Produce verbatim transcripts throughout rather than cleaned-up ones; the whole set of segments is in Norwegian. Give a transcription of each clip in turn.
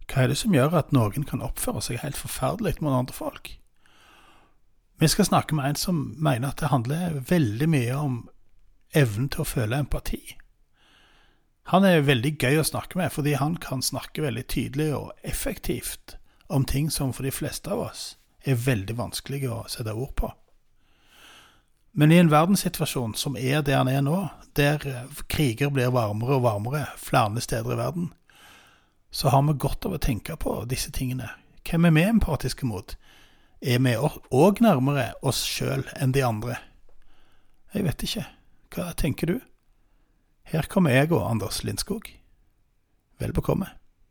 Hva er det som gjør at noen kan oppføre seg helt forferdelig mot andre folk? Vi skal snakke med en som mener at det handler veldig mye om evnen til å føle empati. Han er veldig gøy å snakke med, fordi han kan snakke veldig tydelig og effektivt om ting som for de fleste av oss er veldig vanskelig å sette ord på. Men i en verdenssituasjon som er der han er nå, der kriger blir varmere og varmere flere steder i verden, så har vi godt av å tenke på disse tingene. Hvem er vi empatiske mot? Er vi også nærmere oss selv enn de andre? Jeg vet ikke. Hva tenker du? Her kommer jeg og Anders Lindskog. Vel bekomme.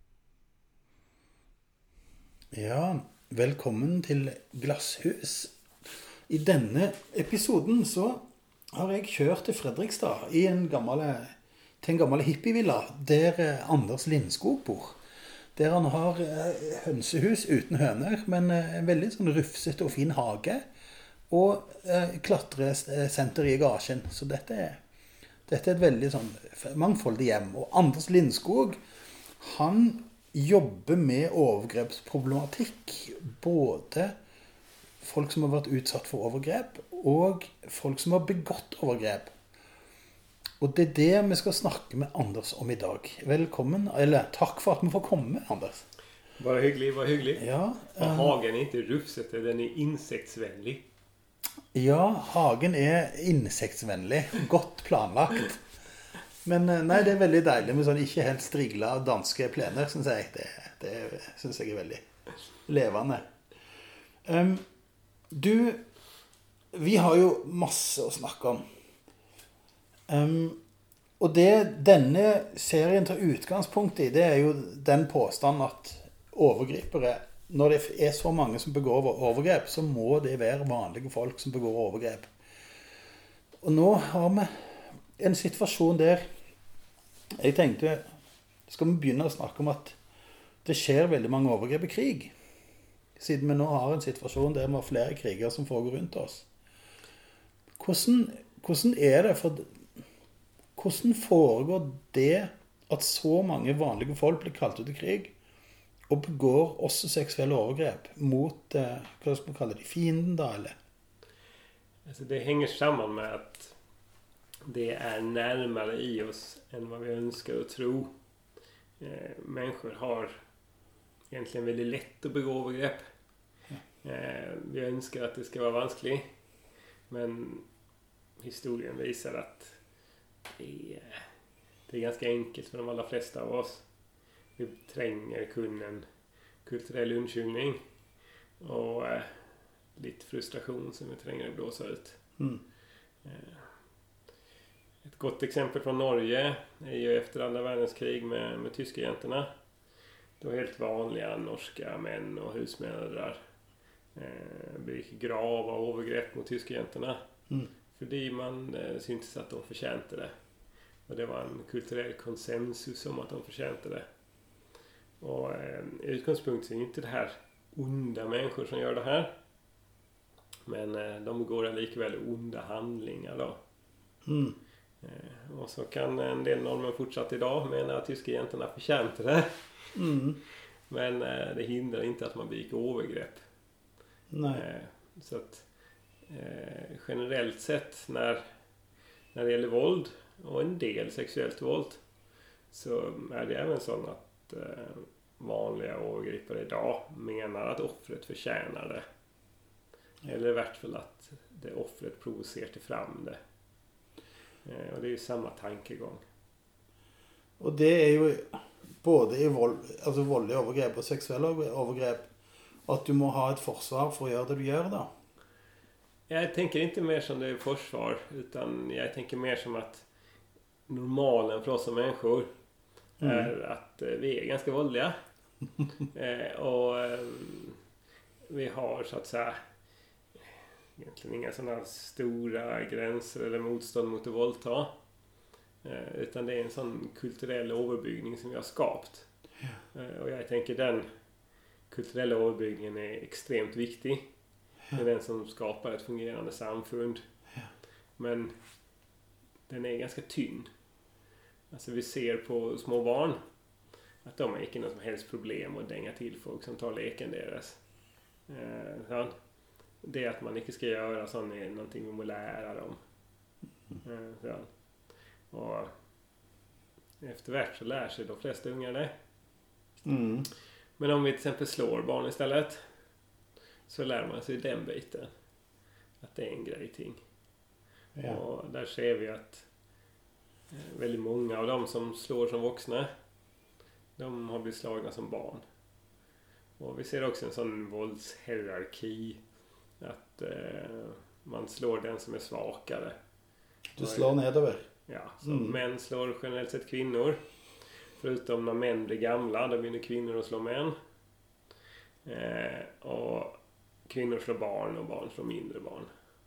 Ja, velkommen til Glasshus. I denne episoden så har jeg kjørt til Fredrikstad i en gammel, til en gammel hippievilla der Anders Lindskog bor. Der han har hønsehus uten høner, men en veldig sånn rufset og fin hage, og klatresenter i garasjen. Så dette er, dette er et veldig sånn mangfoldig hjem. Og Anders Lindskog, han jobber med overgrepsproblematikk, både folk som har vært utsatt for overgrep, og folk som har begått overgrep. Og det er det vi skal snakke med Anders om i dag. Velkommen, eller takk for at vi får komme, Anders. Bare hyggelig, bare hyggelig. Ja, um, hagen er ikke rufsete, den er insektsvennlig. Ja, hagen er insektsvennlig, godt planlagt. Men nei, det er veldig deilig med sånn ikke helt strigla danske plener, synes jeg. Det, det synes jeg er veldig levende. Um, du, vi har jo masse å snakke om. Um, og det denne serien tar utgangspunkt i, det er jo den påstand at overgripere, når det er så mange som begår overgrep, så må det være vanlige folk som begår overgrep. Og nå har vi en situasjon der jeg tenkte, skal vi begynne å snakke om at det skjer veldig mange overgrep i krig, siden vi nå har en situasjon der vi har flere kriger som foregår rundt oss. Hvordan, hvordan er det for Hvordan foregår det at så mange vanlige folk blir kalt ut i krig og begår også seksuelle overgrep mot, eh, hva skal man kalle det, fienden da, eller? Altså, det henger sammen med at det er nærmere i oss enn hva vi ønsker å tro. Eh, mennesker har egentlig veldig lett å begå overgrep. Ja. Eh, vi ønsker at det skal være vanskelig, men historien viser at Det är, det är ganska enkelt för de allra flesta av oss. Vi trenger kun en kulturell unnskyldning och eh, lite frustration som vi trenger att blåsa ut. Mm. Eh, ett gott exempel från Norge är ju efter andra världskrig med, med tyska jäntorna. Då helt vanliga norska män och husmödrar eh, begick grava övergrepp mot tyska jäntorna. Mm. Fordi man eh, syntes at de fortjente det. Og det var en kulturell konsensus om at de fortjente det. Og eh, i utgangspunktet er ikke det her onda människor som gjør det her. Men eh, de begår likevel onda handlingar då. Mm. Eh, og så kan en del normer fortsatt i dag mene at tyske jentene fortjente det. Mm. Men eh, det hindrar ikke at man begick overgrep. Nej. Eh, så att Eh, generellt sett när, när det gäller våld och en del sexuellt våld så är det även så att eh, vanliga övergripare idag menar att offret förtjänar det. Ja. Eller i vart fall att det offret provocerar till fram det. Eh, och det är ju samma tankegång. Och det är ju både i våld, alltså våldliga övergrepp och sexuella övergrepp att du må ha ett försvar för att göra det du gör då. Jag tänker inte mer som det är försvar, utan jag tänker mer som att normalen för oss som människor mm. är att eh, vi är ganska våldliga. eh, och eh, vi har så att säga egentligen inga sådana stora gränser eller motstånd mot att våldta. Eh, utan det är en sån kulturell överbyggning som vi har skapat. Ja. Eh, och jag tänker den kulturella överbyggningen är extremt viktig. Det är den som skapar ett fungerande samfund. Ja. Men den är ganska tynn. Alltså vi ser på små barn att de är inte något som helst problem att dänga till folk som tar leken deras. Eh, så det att man inte ska göra sånt är någonting vi må lära dem. Eh, så. Och eftervärt så lär sig de flesta ungar det. Mm. Men om vi till exempel slår barn istället, så lär man sig den biten. Att det är en grej ting. Ja. Och där ser vi att väldigt många av dem som slår som vuxna, de har blivit slagna som barn. Och vi ser också en sån våldshierarki. Att eh, man slår den som är svagare. Du slår nedover. Ja, så Mm. män slår generellt sett kvinnor. Förutom när män blir gamla, då börjar kvinnor att slå män. Eh, och kvinnor slår barn och barn slår mindre barn.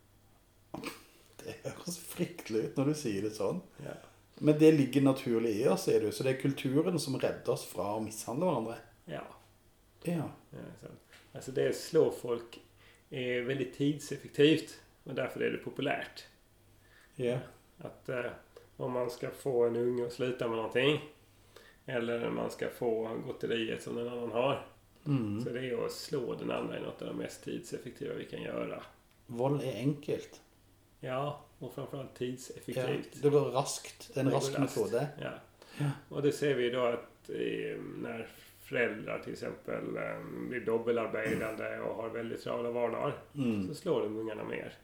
Det høres fryktelig ut når du sier det sånn. Ja. Men det ligger naturlig i oss, ser du. Så det är kulturen som räddar oss fra å mishandle hverandre. Ja. Ja. Ja, så. Alltså det slå folk är väldigt tidseffektivt. Och därför är det populärt. Ja. Att eh, om man ska få en unge att sluta med någonting, eller man ska få gotteriet som den annan har, Mm. så det är att slå den andra är något av det mest tidseffektiva vi kan göra. Vold är enkelt. Ja, och framförallt Ja. tidseffektivt. Det går raskt. Det är en Det går rask raskt. metode. Ja. Ja. Och det ser vi då att eh, när föräldrar till exempel eh, blir dubbelarbetande och har väldigt travla vardagar, Mm. så slår de ungarna mer.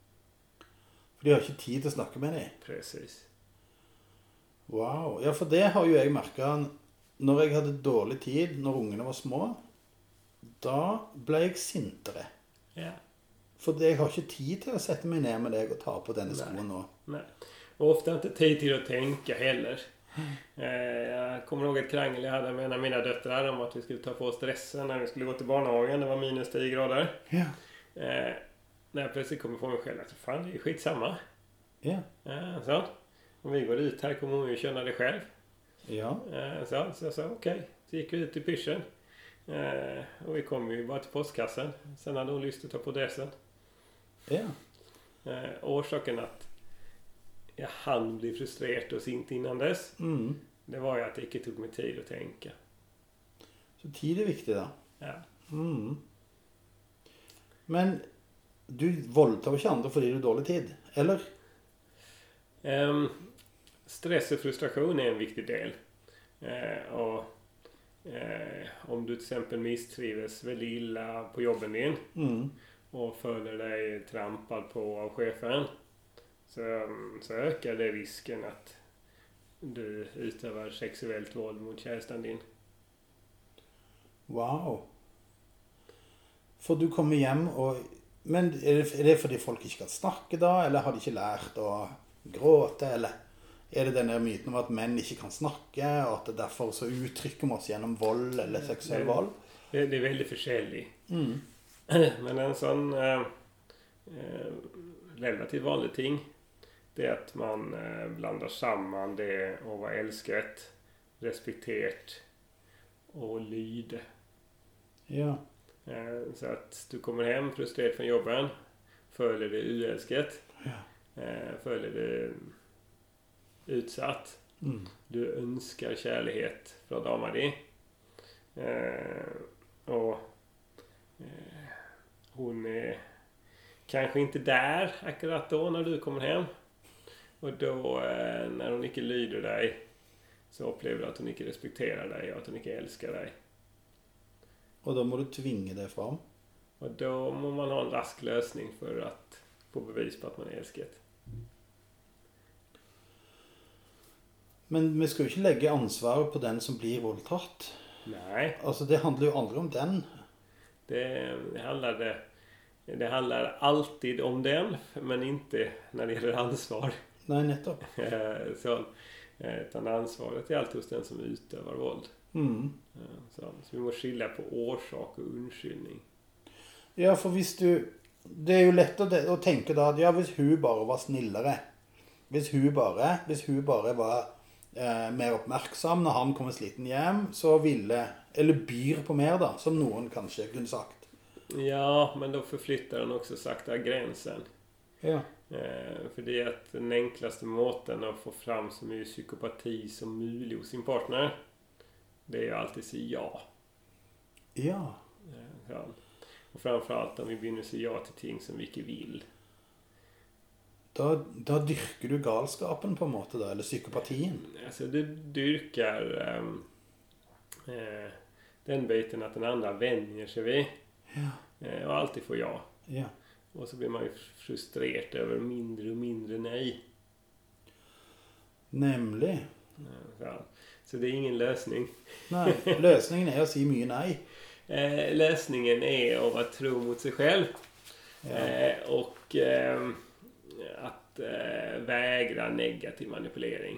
For de har ikke tid til å snakke med dem. Precis. Wow. Ja, for det har jo jeg merket når jeg hadde dårlig tid, når ungene var små, da ble jeg sintere. Ja. For jeg har ikke tid til å sette meg ned med deg og ta på denne Nej. skoen nå. Nej. Och ofta inte tid till att tänka heller. Eh, jag kommer ihåg ett krangel jag hade med en av mina döttrar om att vi skulle ta på oss stressen när vi skulle gå till barnhagen. Det var minus tio grader. Ja. Eh, när jag plötsligt kommer på mig själv att fan, det är skitsamma. Ja. Eh, så. Om vi går ut här kommer hon ju känna det själv. Ja. Eh, så, så jag sa okej. Okay. Så gick vi ut i pyrschen. Eh, och vi kom ju bara till postkassen. Sen hade hon lust att ta på dressen. Ja. Eh, orsaken att jag hann bli frustrerad och sint innan dess, Mm. det var ju att det inte tog mig tid att tänka. Så tid er viktig da. Ja. Mm. Men du voldtar ikke andre fordi du har dårlig tid, eller? Ehm, stress och frustration är en viktig del. Eh, och eh, om du till exempel misstrivs väldigt illa på jobben din Mm. och följer dig trampad på av chefen, så, så ökar det risken att du utövar sexuellt våld mot kjæresten din. Wow. For du kommer hjem og... Men er det, er det fordi folk ikke kan snakke da, eller har de ikke lært å gråte, eller er det denne myten om at menn ikke kan snakke, og at det derfor så uttrykker vi oss gjennom vold eller seksuell vold? Det, det är väldigt forskjellig. Mm. Men en sån eh, eh, relativt vanlig ting, det är att man eh, blandar samman det att vara älskat, respekterat och lyde. Ja. Eh, så att du kommer hem frustrerad från jobben, följer det uälskat, Ja. eh, följer det utsatt, Mm. du önskar kärlighet från damer di. Eh, och eh, hon är kanske inte där akkurat då när du kommer hem. Och då eh, när hon inte lyder dig, så upplever du att hon inte respekterar dig och att hon inte älskar dig. Og da må du tvinge det fram. Och då må man ha en rask lösning för att få bevis på att man är älskad. Men vi skal jo ikke legge ansvaret på den som blir voldtatt. Nej, Altså, det handler jo aldri om den. det, det handlar det, det handlar alltid om den, men inte när det gäller ansvar. Nei, nettopp. Eh, så, eh, utan ansvaret är alltid hos den som utövar våld. Mm. Eh, Så, så vi måste skilja på orsak och unnskyldning. Ja, for hvis du... Det er jo lett å, å tenke da, at ja, hvis hun bare var snillere, hvis hun bare, hvis hun bare var eh, mer oppmerksom når han kommer sliten hjem, så ville, eller byr på mer da, som noen kanskje kunne sagt. Ja, men då förflyttar den också sakta gränsen. Ja. Eh, för det är att den enklaste måten att få fram så mycket psykopati som möjligt hos sin partner, det är ju alltid säga ja. Ja. Ja. Och framförallt om vi begynner säga ja till ting som vi inte vill. Da, da dyrker du galskapen på en måte da, eller psykopatien. Alltså du dyrkar um, eh, den biten att den andra vänjer sig vid. Ja. Eh, och alltid får ja. Ja. Och så blir man ju frustrerad över mindre och mindre nej. Nemlig. Ja. Så det är ingen lösning. Nej, lösningen är att säga mycket nej. Eh, lösningen är att vara tro mot sig själv. Ja. Eh, och eh, att eh, vägra negativ manipulering.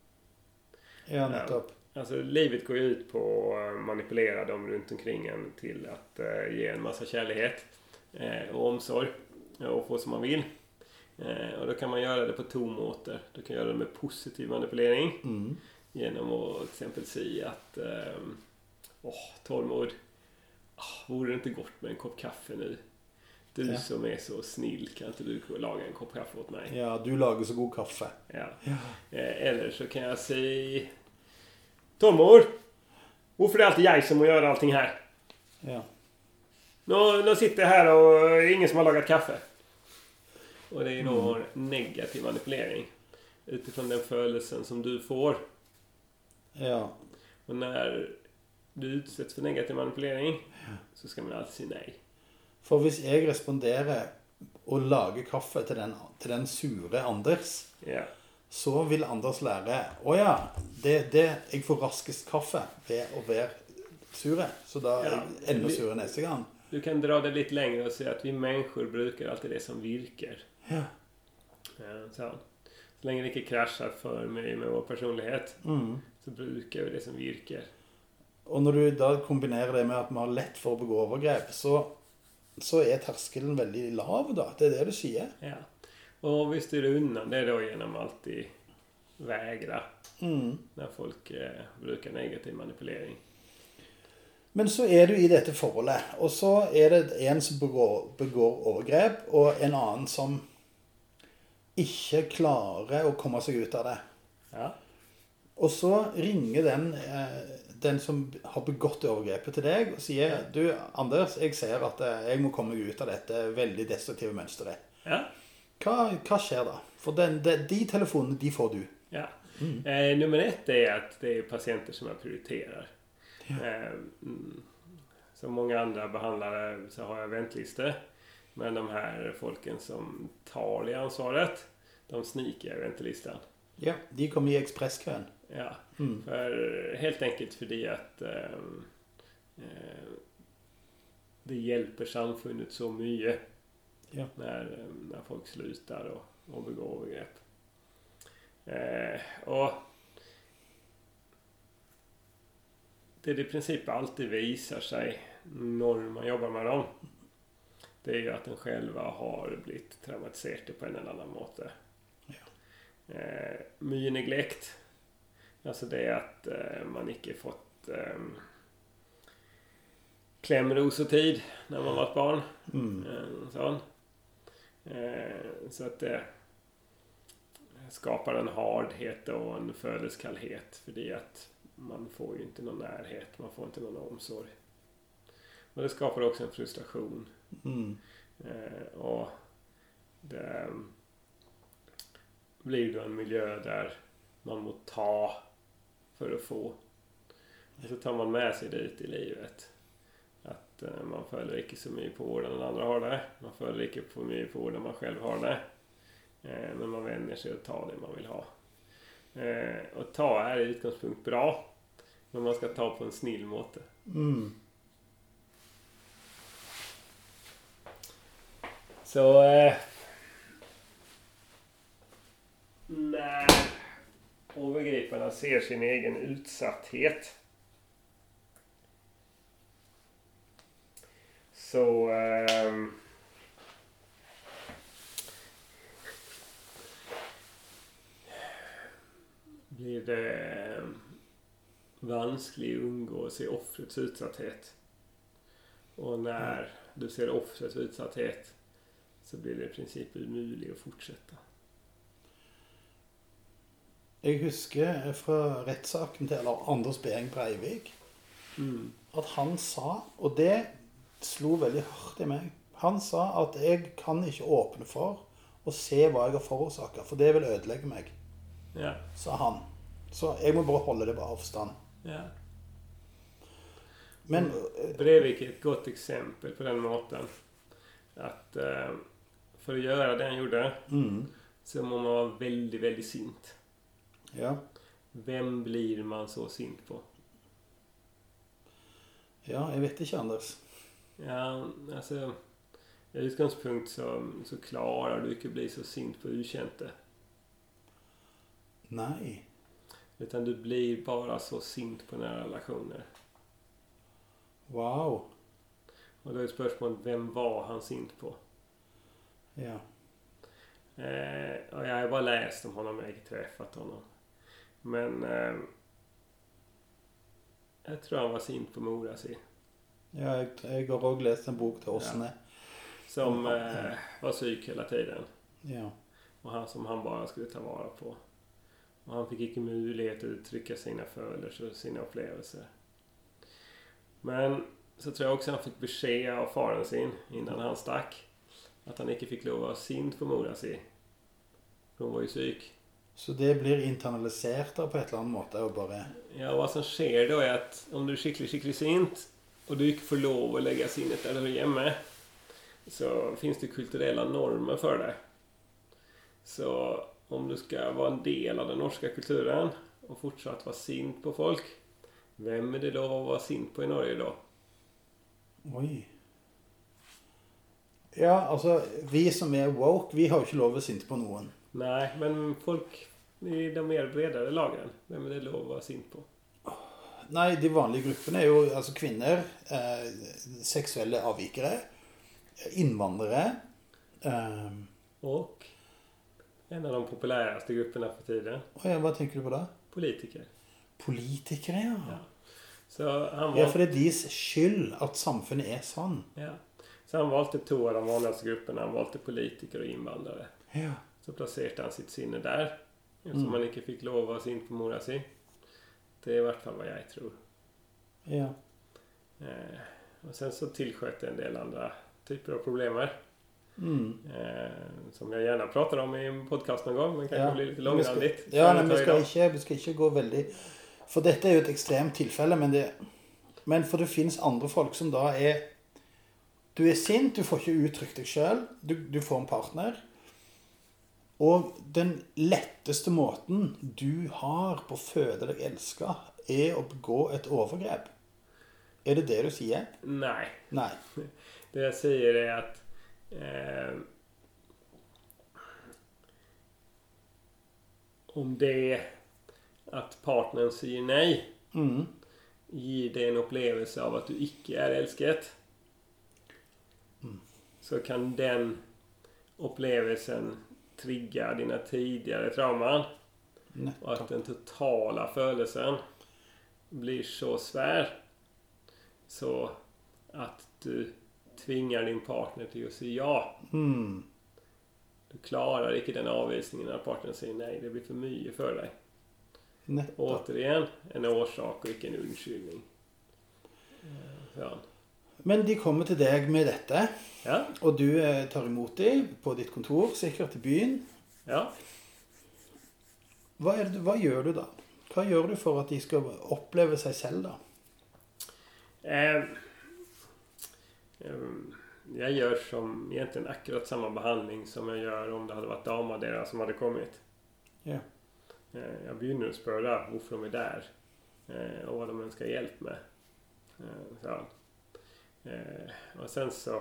Ja, nettopp. Alltså livet går ju ut på att manipulera dem runt omkring en till att eh, ge en massa kärlighet eh, och omsorg och få som man vill. Eh, och då kan man göra det på tomåter. Du kan göra det med positiv manipulering. Mm. Genom att till exempel säga att eh, åh, Tormod, oh, vore det inte gott med en kopp kaffe nu? Du Ja. som är så snill, kan inte du laga en kopp kaffe åt mig? Ja, du lagar så god kaffe. Ja. Ja. Eh, eller så kan jag säga Tormod, varför är det alltid jag som gör allting här? Ja. Nu, nu sitter jag här och ingen som har lagat kaffe. Och det är då Mm. negativ manipulering. Utifrån den födelsen som du får. Ja. Och när du utsätts för negativ manipulering så ska man alltid säga nej. For hvis jeg responderer og lager kaffe til den, til den sure Anders, Ja. så vil Anders lære, å ja, det, det, jeg får raskest kaffe ved å være sure, så da er Ja. jeg enda sure neste gang. Du kan dra det lite längre och säga att vi människor brukar alltid det som virkar. Ja. Ja, så. Så länge det inte kraschar för mig med vår personlighet Mm. så brukar vi det som virkar. Og når du da kombinerer det med at man har lett for å begå overgrep, så, så er terskelen veldig lav da. Det er det du sier. Ja. Och vi styr undan det då genom alltid vägra Mm. när folk eh, brukar negativ manipulering. Men så er du i dette forholdet, og så er det en som begår, begår overgrep, og en annen som ikke klarer å komme seg ut av det. Ja. Og så ringer den, eh, den som har begått overgrepet til deg og sier, du Anders, jeg ser at eh, jeg må komme meg ut av dette veldig destruktive mønstret. Ja. Hva, hva skjer da? For den, de, de telefonene, de får du. Ja. Mm. Eh, nummer ett är att det är patienter som jag prioriterar. Ja. Eh, mm, som många andra behandlare så har jag väntlistor. Men de här folken som tar det ansvaret, de sniker jag i väntelistan. Ja, de kommer i ekspresskøen. Ja, Mm. för, helt enkelt för det att eh, eh, det hjälper samfundet så mycket Ja. när, eh, när folk slutar och, och begår övergrepp. Eh, och det det i princip alltid visar sig när man jobbar med dem, det är ju att den själva har blivit traumatiserade på en eller annan måte. Ja. Eh, mycket neglekt. Alltså det är att eh, man inte fått eh, klämros och tid när man var ett barn. Mm. Eh, sån. Eh, så att det skapar en hardhet och en födelseskallhet. För det att man får ju inte någon närhet. Man får inte någon omsorg. Och det skapar också en frustration. Mm. Eh, och det blir då en miljö där man må ta för att få. Och så tar man med sig dit i livet. Att eh, man följer inte så mycket på vården den andra har det. Man följer inte på mycket på vården man själv har det. Eh, men man vänjer sig att ta det man vill ha. Eh, och ta är i utgångspunkt bra. Men man ska ta på en snill måte. Mm. Så eh, när övergriparna ser sin egen utsatthet så eh, blir det vanskligt att umgås i offrets utsatthet. Och när du ser offrets utsatthet så blir det i princip umuligt att fortsätta. Jeg husker fra rettssaken til eller Anders Behring Breivik, Mm. At han sa, og det slo veldig hardt i meg, han sa at jeg kan ikke åpne for å se hva jeg har forårsaket, for det vil ødelegge meg, Ja. sa han. Så jeg må bare holde det på avstand. Ja. Men Breivik er et godt eksempel på den måten. At eh, for å gjøre det han gjorde, mm, så må man være veldig, veldig sint. ja, Hvem blir man så sint på? ja, jeg vet ikke, Anders. Ja, altså i utgangspunkt så, så klarer du ikke bli så sint på ukjente. Nei. Utan du blir bara så sint på nære relasjoner. Wow. Og da er spørsmålet, hvem var han sint på? Ja. Eh, og jeg har bare läst om honom, jeg har ikke träffat honom. Men eh, jeg tror han var sint på mora si. Ja, jeg, jeg har også lest en bok til Åsne. Som eh, var syk hele tiden. Ja. Og han som han bare skulle ta vare på. Og han fikk ikke mulighet til å uttrykke sine følelser og sine opplevelser. Men så tror jeg også han fikk beskjed av faren sin innan han stakk. At han ikke fikk lov å være sint på mora si. For hun var jo syk. Så det blir internalisert da på et eller annet måte og bare... Ja, og hva som skjer da er at om du er skikkelig, skikkelig sint, og du ikke får lov å legge sinnet der du er hjemme, så finns det kulturella normer for deg. Så om du skal være en del av den norske kulturen og fortsatt være sint på folk, hvem er det lov å være sint på i Norge da? Oi. Ja, altså, vi som er woke, vi har jo ikke lov å være sinte på noen. Nei, men folk i de mer bredere lagene, hvem er det lov å være sint på? Nei, de vanlige gruppene er jo altså kvinner, eh, seksuelle avvikere, innvandrere. Eh, Og en av de populæreste gruppene for tiden, å ja, hva tenker du på da? politiker. Politikere, ja. Ja. Så han Ja, var... for det er deres skyld at samfunnet er sånn. Ja. Så han valgte to av de vanligste gruppene. Han valgte politikere og innvandrere. Ja. Så plasserte han sitt sinne der. Eftersom Mm. han ikke fikk lov å være sint på mora si. Det er i hvert fall hva jeg tror. Ja. Eh, og sen så tilskjøt en del andre typer av problemer. Mm. Eh, som jeg gjerne prater om i podcasten noen gang. Men kanskje Ja. blir litt Vi langrandigt. skal- Ja, nei, vi skal, ikke, vi skal ikke gå veldig... For dette er jo et ekstremt tilfelle, men, det, men for det finnes andre folk som da er... Du er sint, du får ikke uttrykt deg selv, du, du får en partner. Og den letteste måten du har på å føde deg elsket, er å begå et overgrep. Er det det du sier? Nei. Nei. Det jeg sier er at eh, om det at partneren sier nei, Mm. gir det en opplevelse av at du ikke er elsket, Mm. så kan den opplevelsen trigga dina tidigare trauman, og at Nettopp. den totala følelsen blir så svær så at du tvingar din partner til å si ja. Mm. Du klarer ikke den avvisningen når partneren sier nei, det blir for mye for deg. Nettopp. Återigen, en årsak og ikke en unnskyldning. Ja. Men de kommer til deg med dette, Ja. og du eh, tar imot dem på ditt kontor, sikkert i byen. Ja. Hva, er det, hva gjør du da? Hva gjør du for at de skal oppleve seg selv da? Eh, eh, jeg gjør som egentlig akkurat samme behandling som jeg gjør om det hadde vært damer deres som hadde kommet. Ja. Eh, jeg begynner å spørre hvorfor de er der, eh, og hva de ønsker hjelp med. Eh, så. Eh, og sen så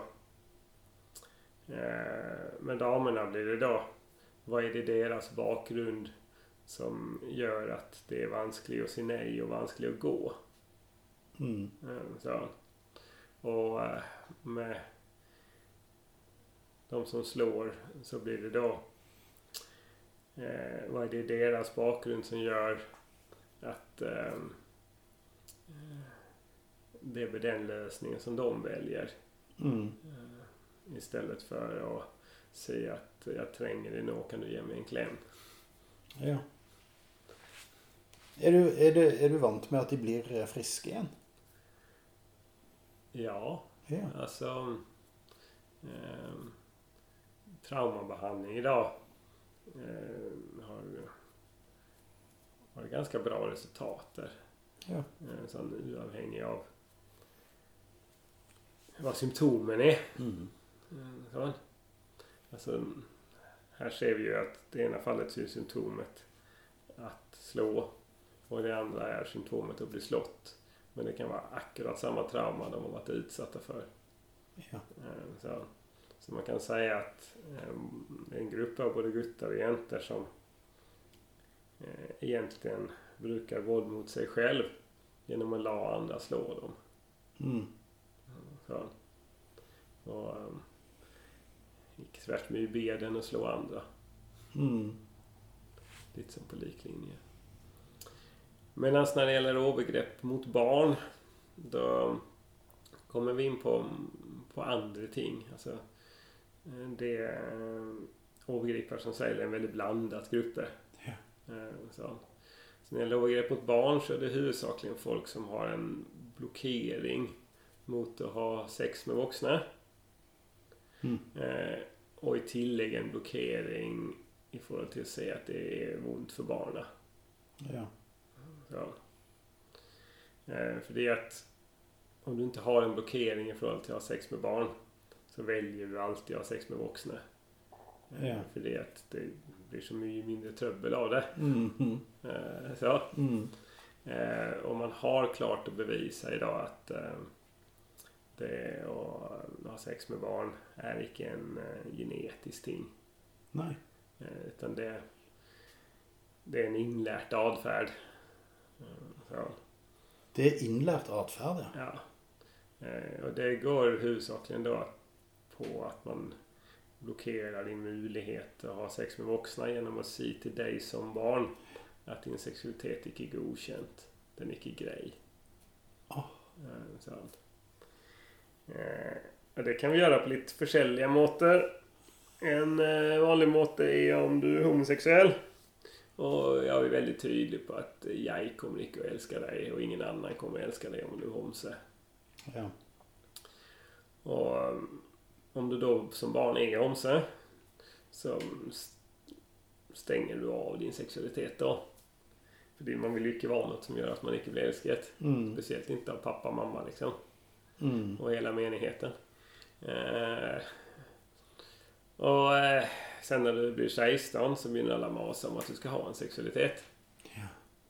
eh, med damerna blir det da, hva er det deres bakgrunn som gjør at det er vanskelig å si nei og vanskelig å gå. Mm. Eh, så. Og eh, med de som slår så blir det da eh, vad är det deras bakgrund som gör att eh, det blir den lösningen som de väljer Mm. eh, istället för att säga att jag tränger dig nå, kan du ge mig en kläm. Ja. Er du, er, du, er du vant med at de blir eh, friske igjen? Ja, Ja. alltså eh, traumabehandling idag eh, har, har ganska bra resultat där. Ja. Eh, sån oavhängig av vad symptomen är. Mm. Eh, så. Alltså, här ser vi ju att det ena fallet så är symptomet att slå och det andra är symptomet att bli slått. Men det kan vara akkurat samma trauma de har varit utsatta för. Ja. Så, så man kan säga att det är en grupp av både guttar och jäntor som egentligen brukar våld mot sig själv genom att la andra slå dem. Mm. Så. Och gick tvärt med i beden och slå andra. Mm. Lite som på liklinje. Medan när det gäller övergrepp mot barn, då kommer vi in på, på andra ting. Alltså, det är övergripare som säger en väldigt blandat grupper. Ja. Så. Så när det gäller övergrepp mot barn så är det huvudsakligen folk som har en blockering mot att ha sex med vuxna. Mm. Eh, och i tillägg en blockering i förhållande till att säga att det är ont för barnen. Ja. Så. Eh, för det är att om du inte har en blockering i förhållande till att ha sex med barn så väljer du alltid att ha sex med vuxna. Eh, Ja. För det är att det blir så mycket mindre trubbel av det. Mm. Mm. Eh, så. Mm. Eh, och man har klart att bevisa idag att eh, det att ha sex med barn är inte en eh, genetisk ting. Nej. Eh, utan det, det är en inlärt adfärd. Eh, så. Det är inlärt adfärd, ja. Ja. Eh, och det går huvudsakligen då på att man blockerar din möjlighet att ha sex med vuxna genom att säga till dig som barn att din sexualitet inte är godkänt. Den är inte grej. Oh. Eh, så. Eh, och det kan vi göra på lite försäljliga måter. En eh, vanlig måte är om du är homosexuell. Och jag är väldigt tydlig på att jag kommer inte att älska dig och ingen annan kommer att älska dig om du är homse. Ja. Och om du då som barn är homse så stänger du av din sexualitet då. För man vill ju inte vara något som gör att man inte blir älskad. Mm. Speciellt inte av pappa och mamma liksom. Mm. Och hela menigheten. Eh, och eh, sen när du blir sexton så börjar alla masa om att du ska ha en sexualitet. Ja.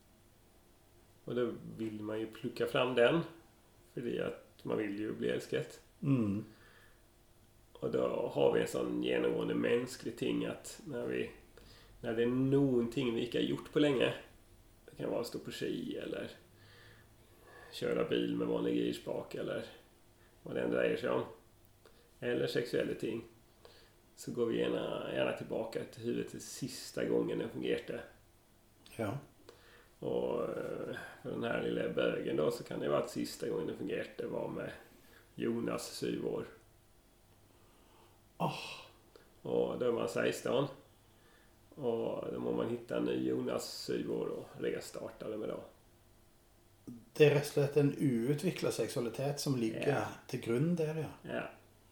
Och då vill man ju plocka fram den. För att man vill ju bli älskad. Mm. Och då har vi en sån genomgående mänsklig ting att när vi när det är någonting vi inte har gjort på länge. Det kan vara att stå på ski eller köra bil med vanlig girspak eller vad det än dreier sig om. Eller sexuella ting. Så går vi gärna, gärna tillbaka till huvudet till sista gången den fungerade. Ja. Och för den här lilla bögen då så kan det vara att sista gången den fungerade var med Jonas syv år. Oh. Och då är man sexton. Och då må man hitta en ny Jonas syv år och restarta det med då. Det är rett og slett en uutviklet sexualitet som ligger Ja. til grunn der, ja. Ja.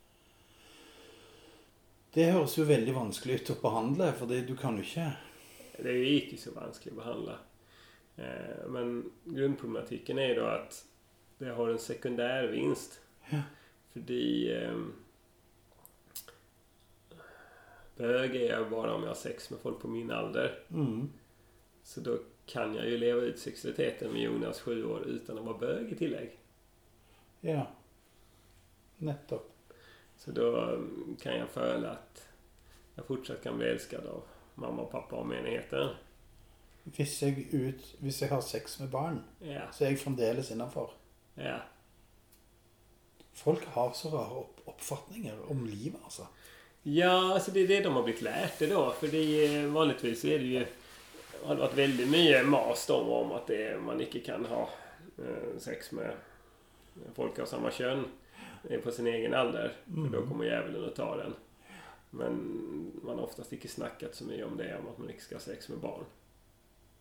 Det høres jo veldig vanskelig ut å behandle, for det, du kan jo ikke... Det är ju inte så vanskligt att behandla. Eh, men grundproblematiken är då att det har en sekundär vinst. Ja. För de eh, bög är jag bara om jag har sex med folk på min ålder. Mm. Så då kan jag ju leva ut sexualiteten med Jonas sju år utan att vara bög i tillägg. Ja. Nettopp. Så då kan jag föra att jag fortsatt kan bli älskad av mamma och pappa och menigheten. Hvis jeg, ut, hvis jeg har sex med barn, Ja, så er jeg fremdeles innenfor. ja. Folk har så rare opp, oppfatninger om livet, altså. Ja, alltså det är det de har blivit lärt det då. För det är, vanligtvis är det ju har det varit väldigt mycket mas om, om att det är, man inte kan ha eh, sex med folk av samma kön på sin egen ålder. Mm. För då kommer djävulen att ta den. Men man har oftast inte snackat så mycket om det, om att man inte ska ha sex med barn.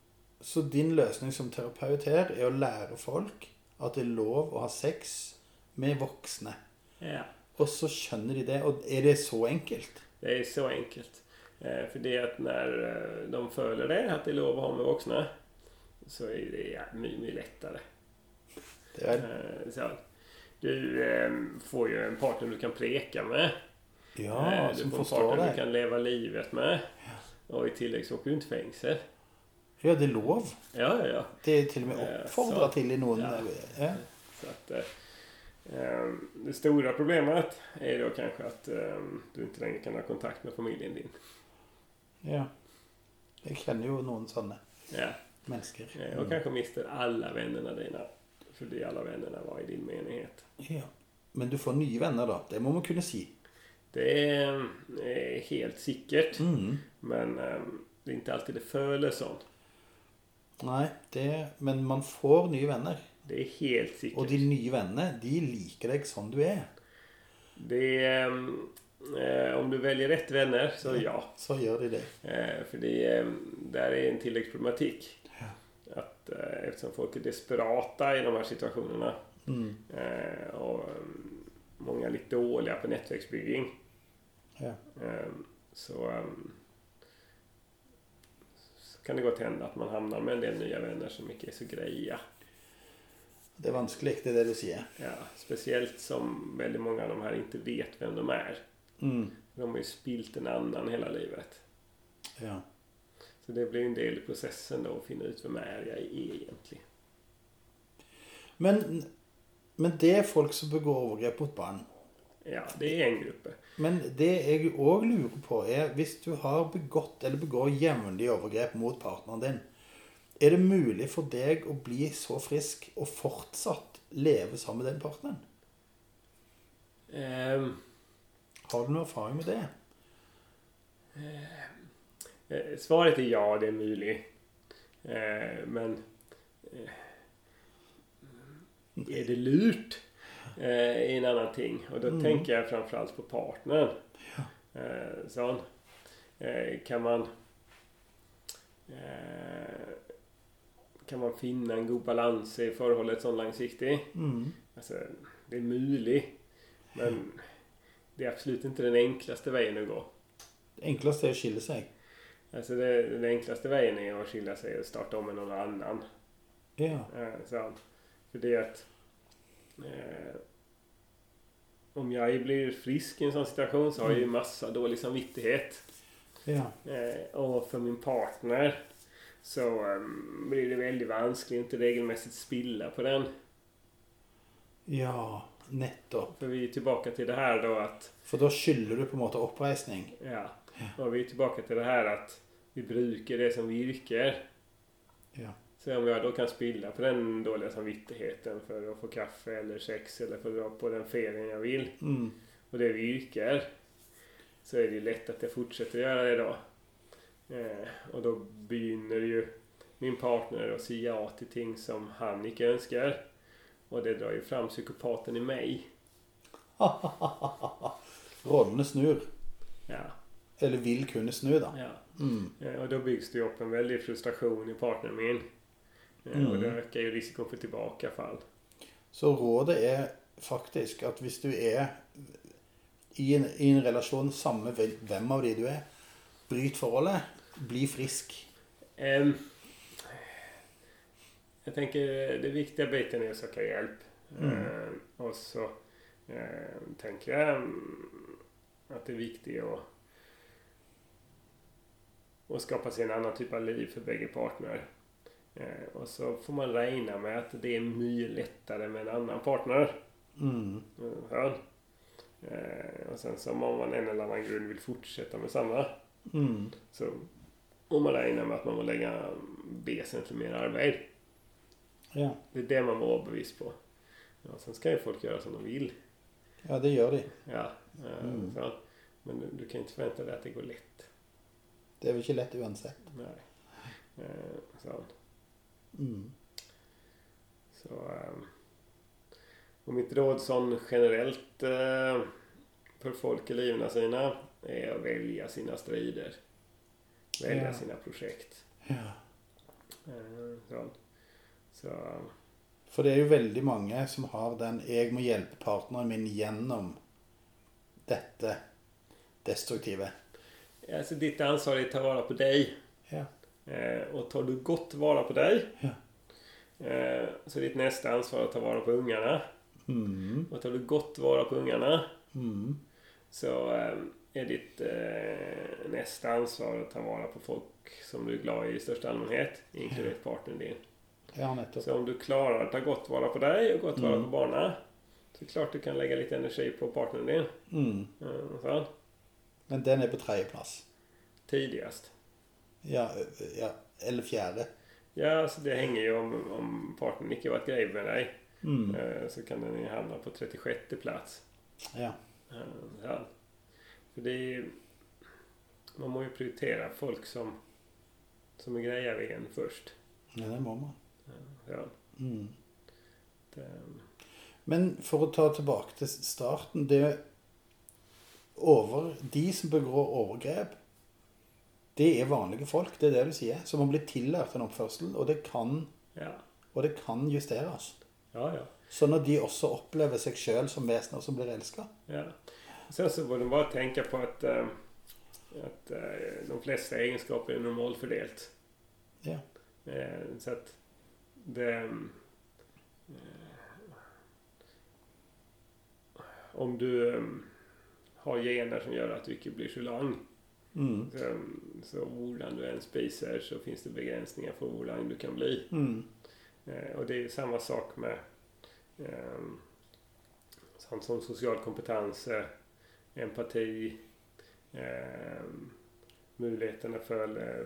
Så din løsning som terapeut her er å lære folk at det er lov å ha sex med voksne. Ja. Och så skönner de det. Och är det så enkelt? Det är så enkelt. Eh, för det att när eh, de följer det, att det är lov att ha med vuxna, så är det ja, mycket, mycket lättare. Det är... Eh, så, du eh, får ju en partner du kan preka med. Ja, eh, som du får en förstår partner dig. du kan leva livet med. Ja. Och i tillägg så åker du inte fängelse. Ja, det är lov. Ja, ja, ja. Det är till och med Eh, uppfordrar så- till i någon... ja. Ja. Så att, eh, eh, det stora problemet är då kanske att eh, du inte längre kan ha kontakt med familjen din. Ja. Jag känner ju någon sådana Ja. människor. Eh, och kanske mister alla vännerna dina. För det alla vännerna var i din menighet. Ja. Men du får nya vänner då. Det må man kunna se. Det är, är helt säkert. Mm. Men eh, det är inte alltid det följer sånt. Nej, det, men man får nya vänner. Det är helt säkert. Och de nya vänner, de liker dig som du är. Det är, eh, om du väljer rätt vänner så ja. Så gör de det. Eh, för det är, där är en tilläggsproblematik. Ja. Att, eh, eftersom folk är desperata i de här situationerna. Mm. Eh, och um, många är lite dåliga på nätverksbygging. Ja. Eh, så, um, så kan det gott hända att man hamnar med en del nya vänner som inte är så greja. Det är vanskligt, det är det du säger. Ja, speciellt som väldigt många av de här inte vet vem de är. Mm. De har ju spilt en annan hela livet. Ja. Så det blir en del i processen då att finna ut vem är jag är egentligen. Men, men det är folk som begår övergrepp mot barn. Ja, det är en grupp. Men det jag också lurer på är, hvis du har begått eller begår jevnlig övergrepp mot partneren din, är det möjligt för dig att bli så frisk och fortsatt leva sammen med den partneren? Um, Har du någon erfaring med det? eh, svaret är ja, det är möjligt. Eh, men eh, är det lurt? Eh, är en annan ting. Och då Mm. tänker jag framförallt på partnern. Ja. Eh, sån. Eh, kan man eh, kan man finna en god balans i förhållet som långsiktigt? Mm. Alltså, det är möjligt. Men det är absolut inte den enklaste vägen att gå. Det enklaste är att skilja sig. Alltså det, den enklaste vägen är att skilja sig och starta om med någon annan. Ja. Eh, så, för det är att eh, om jag blir frisk i en sån situation så har jag ju massa dålig samvittighet. Ja. Eh, och för min partner så um, blir det väldigt vanskligt att inte regelmässigt spilla på den. Ja, nettopp. För vi är tillbaka till det här då att För då skyller du på en måte oppreisning. ja, och vi är tillbaka till det här att vi brukar det som virker. Ja. Så om jag då kan spilla på den dåliga samvittigheten för att få kaffe eller sex eller för att dra på den ferien jag vill Mm. och det virkar, så är det lätt att jag fortsätter göra det då. Eh, och då begynner ju min partner att säga ja till ting som han inte önskar. Och det drar ju fram psykopaten i mig. Rollene snur. Ja, Eller vill kunna snu då. ja. Mm. Eh, och då byggs det ju upp en väldig frustration i partnern min. Eh, Mm. Och det ökar ju risken för tillbakafall. Så rådet är faktiskt att hvis du är i en, i en relation samme vel- vem av de du är, bryt förhållet, bli frisk. Ehm, jag tänker det viktiga biten är att söka hjälp. Mm. Ehm, och så ehm, tänker jag mm, att det är viktigt att, att skapa sig en annan typ av liv för bägge partner. Ehm, och så får man räkna med att det är mycket lättare med en annan partner. Mm. Ja. Ehm, och sen som om man en eller annan grund vill fortsätta med samma, Mm. så om man räknar med att man må lägga väsentligt mer arbete. Ja. Det är det man må vara bevis på. Ja, sen ska ju folk göra som de vill. Ja, det gör de. Ja, eh, Mm. så, men du, du kan inte förvänta dig att det går lätt. Det är väl inte lätt uansett. Nej. Eh, så, Mm. så, eh, och mitt råd sån generellt eh, för folk i livet sina är att välja sina strider. Välja Ja. sina projekt. Ja. Eh, så, så, For det er jo veldig mange som har den, jeg må hjelpe partneren min gjennom dette destruktive. Ja, så ditt ansvar är att ta vara på dig. Ja. Eh, och tar du gott vara på dig, Ja. eh, så är ditt nästa ansvar att ta vara på ungarna. Mm. Och tar du gott vara på ungarna, Mm. så eh, är ditt eh, nästa ansvar att ta vara på folk som du är glad i i största allmänhet, inkluderat partnern din. Ja, nettopp. Så om du klarar att ta gott vara på dig och gott vara Mm. på barnen, så är det klart du kan lägga lite energi på partnern din. Mm. Eh, så. Men den er på tredje plass. Tidigast. Ja, ja, eller fjerde. Ja, så det hänger ju om, om partnern inte varit grej med dig. Mm. Eh, så kan den ju hamna på trettiosjätte plats. Ja. Eh, ja. För det är ju, man må ju prioritera folk som, som är grejer vid en först. Ja, det må man. Eh, ja. Mm. Det, Men for å ta tilbake til starten, det er over, de som begår overgrep, det er vanlige folk, det er det du sier, som har blitt tillært en oppførsel, og det kan, ja. og det kan justeres. Ja, ja. Så når de også opplever seg selv som vesener som blir elsket. Ja. Sen så borde man bara tänka på att, eh, att eh, de flesta egenskaper är normalfördelt. Ja. Eh, så att det... Eh, om du eh, har gener som gör att du inte blir så lång, Mm. så, så hvordan du än spiser så finns det begränsningar för hur lång du kan bli. Mm. Eh, och det är ju samma sak med eh, sånt som social kompetens, eh, empati, eh, möjligheterna för eh,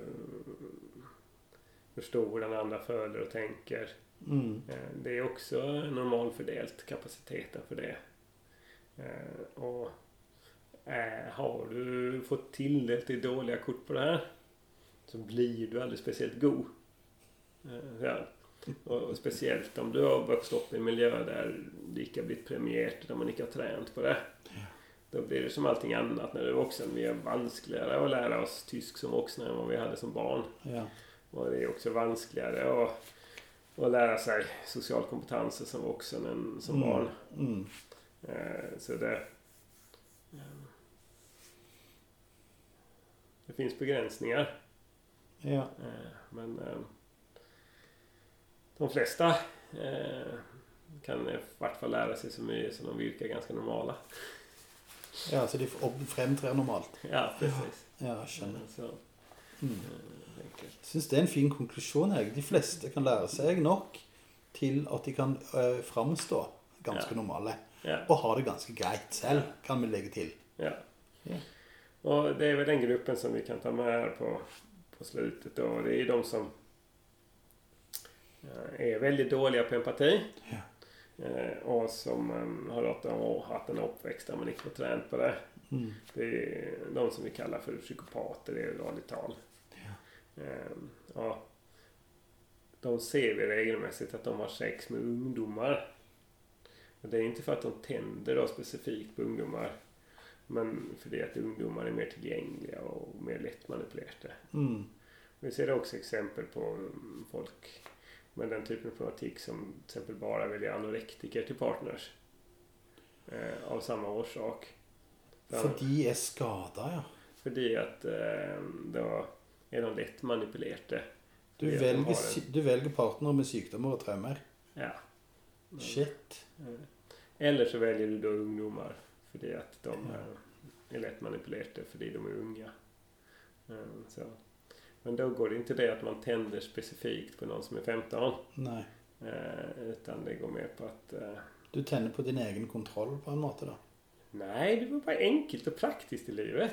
förstå hur den andra följer och tänker. Mm. Eh, det är också normalfördelat, kapaciteten för det. Eh, och eh, har du fått tilldelat dig dåliga kort på det här, så blir du aldrig speciellt god. Eh, ja. Och, och speciellt om du har vuxit upp i en miljö där det inte har blivit premierat, där man inte har tränat på det. Då blir det som allting annat när du är vuxen. Vi är vanskligare att lära oss tysk som vuxna än vad vi hade som barn. Ja. Och det är också vanskligare att, att lära sig social kompetenser som vuxen än som Mm. barn. Mm. Eh, så det... Eh, det finns begränsningar. Ja. Eh, men... Eh, de flesta eh, kan i vart fall lära sig så mycket som de virkar ganska normala. Ja, så de fremtrer normalt. Ja, precis. Ja, jeg skjønner. Så, Mm. eh, enkelt. Jeg synes det er en fin konklusjon, jeg. De fleste kan lære seg nok til at de kan øh, fremstå ganske Ja. normale. Ja, Og ha det ganske greit selv, kan vi legge til. ja. Ja. Och det är väl den gruppen som vi kan ta med här på, på slutet då. Det är de som eh, är väldigt dåliga på empati. Ja. Eh, och som um, har haft en, haft en uppväxt där man inte får träna på det. Mm. Det är de som vi kallar för psykopater, det är vanligt tal. Ja. Eh, ja. De ser vi regelmässigt att de har sex med ungdomar. Och det är inte för att de tänder då specifikt på ungdomar, men för det att ungdomar är mer tillgängliga och mer lätt manipulerade. Mm. Vi ser också exempel på mm, folk med den typen av problematik som till exempel bara väljer anorektiker till partners eh, av samma orsak. For de er skadet, ja. Fordi at eh, då är de lätt manipulerade. Du Fordi at de velger, har sy- en- du velger partner med sykdommer og traumer. Ja. Shit. Eller så väljer du då ungdomar fordi att de eh, är lätt manipulerade fordi de är unga. Eh, så. Men då går det inte det att man tänder specifikt på någon som är femton. Nei. Eh, utan det går med på att eh, Du tenner på din egen kontroll på en måte, da. nej, det var bara enkelt och praktiskt i livet.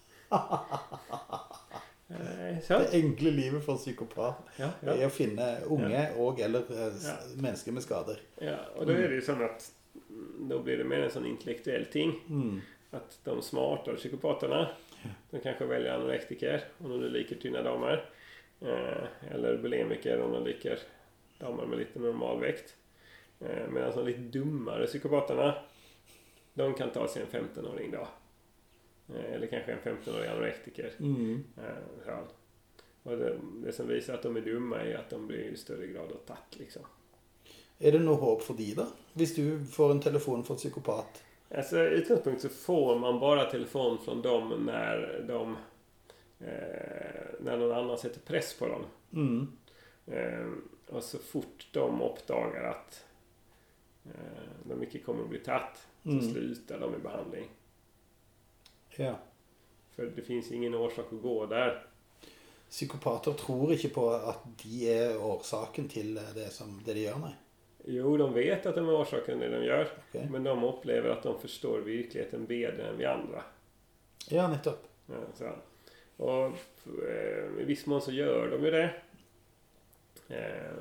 eh, så. Det enkle livet for psykopat Ja, er ja. å finne unge og eller eh, s- Ja. mennesker med skader. Ja, och då är det ju så att mm, då blir det mer en sån intellektuell ting. Mm. Att de smartare psykopaterna, de kanske väljer anorektiker om de liker tynna damer. Eh, eller bulimiker om de liker damer med lite normalvikt. Eh, medan de lite dummare psykopaterna, de kan ta sig en femton-åring då. Eh, eller kanske en femton-årig anorektiker. Mm. Eh, så. Och det, det som visar att de är dumma är att de blir i större grad av tatt liksom. Är det något hopp för dig då? Hvis du får en telefon från psykopat? Alltså utgångspunkt så får man bara telefon från dem när de eh, när någon annan sätter press på dem. Mm. Eh, och så fort de uppdagar att eh, de inte kommer att bli tatt så Mm. slutar de i behandling. Ja. För det finns ingen orsak att gå där. Psykopater tror inte på att de är orsaken till det som det de gör, nej. Jo, de vet att de är orsaken till det de gör. Okay. Men de upplever att de förstår verkligheten bättre än vi andra. Ja, nettopp. Ja, så. Och eh, i viss mån så gör de ju det. Eh,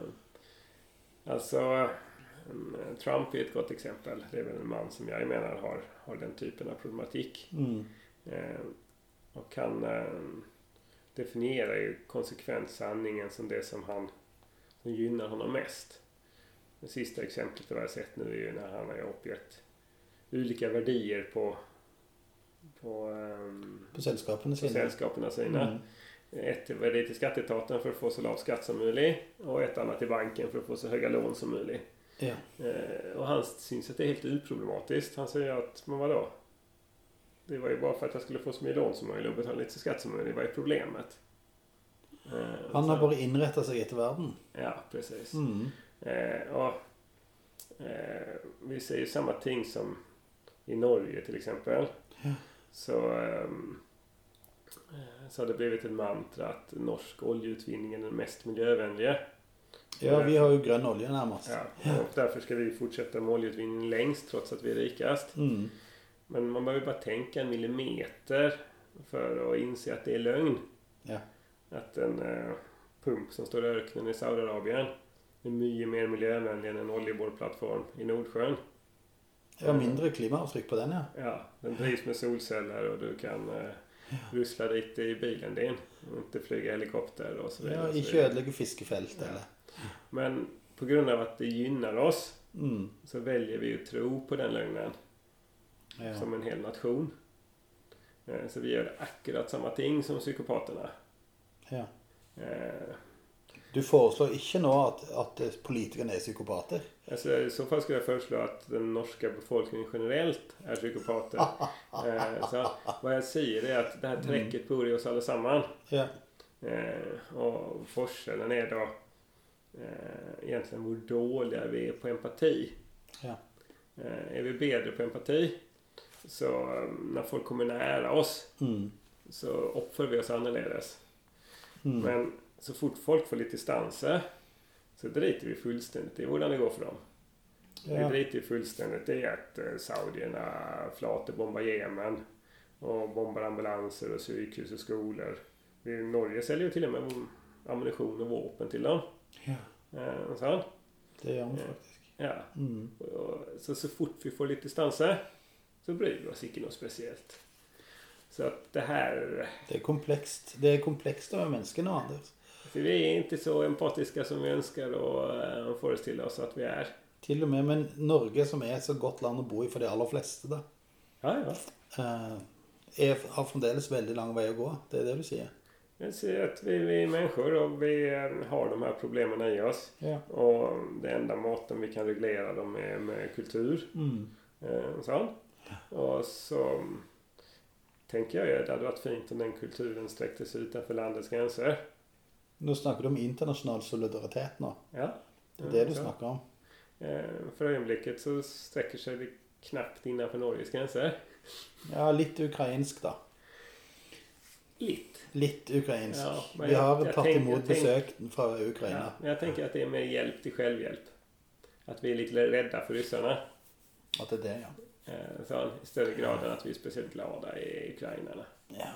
alltså Trump är ett gott exempel. Det är väl en man som jag menar har, har den typen av problematik. Mm. Eh, och kan eh, definiera ju konsekvent sanningen som det som han som gynnar honom mest. Det sista exemplet jag har sett nu är ju när han har uppgett olika värdier på på, um, på sällskapen sina. sällskapen sina. Mm. Ett värde till skattetaten för att få så lav skatt som möjligt och ett annat till banken för att få så höga lån som möjligt. Ja. Eh, och han syns att det är helt oproblematiskt. Han säger att, men vadå? Det var ju bara för att jag skulle få så mycket lån som möjligt och betala lite skatt som möjligt. Det var ju problemet. Eh, han har så, bara inrättat sig efter världen. Ja, precis. Mm. Eh, och, eh, vi ser ju samma ting som i Norge till exempel. Ja. Så, eh, så har det blivit ett mantra att norsk oljeutvinning är den mest miljövänliga. Ja, vi har ju grön olja närmast. Ja, och därför ska vi fortsätta med oljeutvinning längst trots att vi är rikast. Mm. Men man behöver bara tänka en millimeter för att inse att det är lögn. Ja. Att en eh, pump som står i öknen i Saudiarabien är mycket mer miljövänlig än en oljeborrplattform i Nordsjön. Ja, mindre klimatavtryck på den, ja. Ja, den drivs med solceller och du kan eh, russla dit i bilen din och inte flyga helikopter och så vidare. Ja, i ködliga fiskefält ja. eller. Men på grund av att det gynnar oss mm. så väljer vi att tro på den lögnen. Ja. Som en hel nation. Eh, så vi gör akkurat samma ting som psykopaterna. Ja. Eh, Du föreslår inte nå att, att politikerna är psykopater? Alltså, i så fall skulle jag föreslå att den norska befolkningen generellt är psykopater. eh, så vad jag säger är att det här träcket bor i oss allesammans. Ja. Eh, och forskellen är då eh, egentligen hur dåliga vi är på empati. Ja. Eh, är vi bättre på empati så när folk kommer nära oss mm. så uppför vi oss annorledes. Mm. Men så fort folk får lite distanser så driter vi fullständigt i hur det går för dem. Ja. Vi driter fullständigt i att eh, saudierna flater bombar Jemen och bombar ambulanser och sjukhus och skolor. Vi i Norge säljer ju till och med ammunition och vapen till dem. Ja. Eh, så. Det gör man faktiskt. Ja. Mm. Och, så, så fort vi får lite distanser så bryr vi oss inte något speciellt. Så att det här... Det är komplext. Det är komplext av människorna, Anders. För vi är inte så empatiska som vi önskar och äh, föreställa oss att vi är. Till och med, men Norge som är så gott land att bo i för de allra flesta då. Ja, ja. Uh, är, har framdeles väldigt lång väg att gå. Det är det du säger. Jag säger att vi, vi är människor och vi har de här problemen i oss. Ja. Och det enda måten vi kan reglera dem är med kultur. Mm. Uh, så. Och så... tänker jag ju att det hade varit fint om den kulturen sträcktes utanför landets gränser. Nu snackar du om internationell solidaritet nu. Ja. Det är det du snackar om. För ögonblicket så sträcker sig det knappt innanför Norges gränser. Ja, lite ukrainsk då. Lite. Lite ukrainsk. Ja, Vi jag, har jag tagit emot besök från Ukraina. Ja, jag tänker att det är mer hjälp till självhjälp. Att vi är lite rädda för ryssarna. Att det är det, ja. Så i större grad än att vi är speciellt glada i ukrainarna. Ja.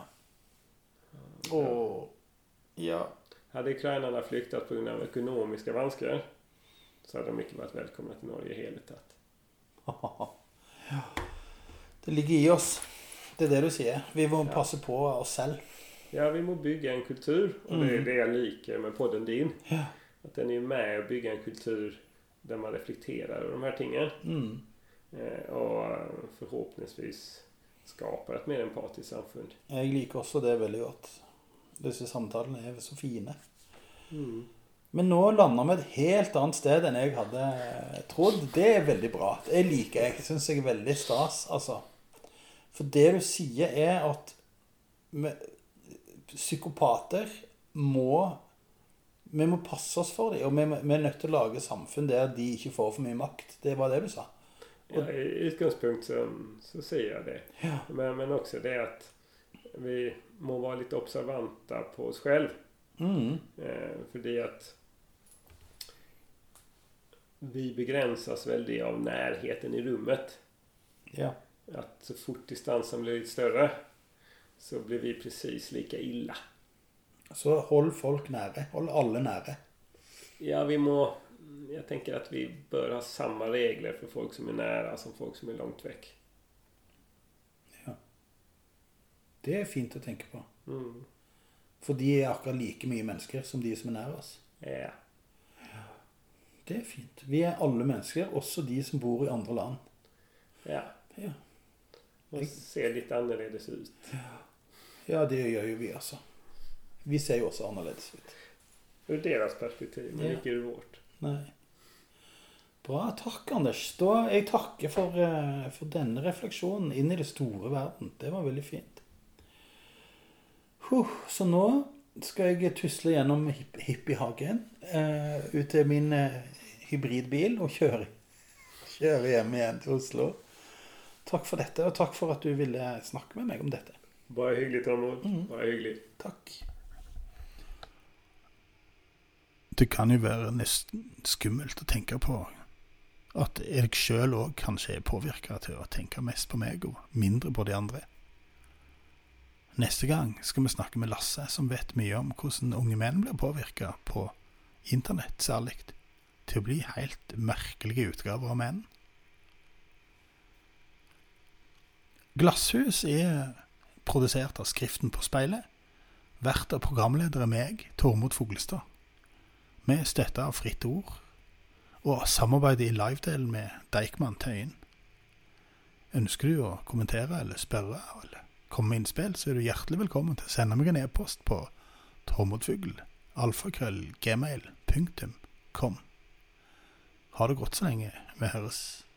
Och ja. Hade ukrainarna flyktat på grund av ekonomiska vanskar så hade de mycket varit välkomna till Norge helt tatt. Ja. Det ligger i oss. Det är det du säger. Vi måste ja. passa på oss själv. Ja, vi måste bygga en kultur. Och mm. det är det jag liker med podden din. Ja. Att den är med och bygga en kultur där man reflekterar över de här tingen. Mm. Och förhoppningsvis skapar ett mer empatiskt samfund. Jag liker också det väldigt gott. Dessa samtalen är så fina. Mm. Men nå lander vi et helt annet sted enn jeg hadde trodd. Det er veldig bra. Det liker jeg. Jeg synes jeg er veldig stas, altså. For det du sier er at psykopater må, vi må passe oss for dem, og vi, vi er nødt til å lage samfunn der de ikke får for mye makt. Det var det du sa. Ja, i utgangspunkt så, så sier jeg det. Ja. Men, men også det at vi må være litt observanta på oss selv. Mm. Eh, fordi at vi begränsas väldigt av närheten i rummet. Ja. Att så fort distansen blir lite större så blir vi precis lika illa. Så hold folk nære. Hold alle nære. Ja, vi må... Jag tänker att vi bör ha samma regler för folk som är nära som folk som är långt väck. Ja. Det är fint att tänka på. Mm. For de er akkurat like mye mennesker som de som er nær oss. Ja. Det er fint. Vi er alle mennesker, også de som bor i andre land. Ja. Ja. Och ser lite annorledes ut. Ja, det gjør jo vi altså. Vi ser jo også annerledes ut. Ur deras perspektiv, men Ja. ikke ur vårt. Nei. Bra, takk Anders. Da jeg takker for, eh, for denne refleksjonen inn i det store verden. Det var veldig fint. Huh, så nå skal jeg tusle gjennom hip hippiehagen eh, ut til min eh, hybridbil og kjøre, kjøre hjem igjen til Oslo. Takk for dette, og takk for at du ville snakke med meg om dette. Bare hyggelig, Tormod. Mm. Bare hyggelig. Takk. Det kan jo være nesten skummelt å tenke på at jeg selv også kanskje er påvirket til å tenke mest på meg og mindre på de andre. Neste gang skal vi snakke med Lasse, som vet mye om hvordan unge menn blir påvirket på internett særlig, til å bli helt merkelige utgaver av menn. Glasshus er produsert av Skriften på speilet, vært av programledere meg, Tormod Fuglestad. Vi støtter av Fritt Ord, og samarbeider i livedelen med Deichman Tøyen. Ønsker du å kommentere eller spørre, eller komme med innspill, så er du hjertelig velkommen til å sende meg en e-post på tormodfugl alfakrøll gmail punktum com. Ha det godt så lenge. Vi høres.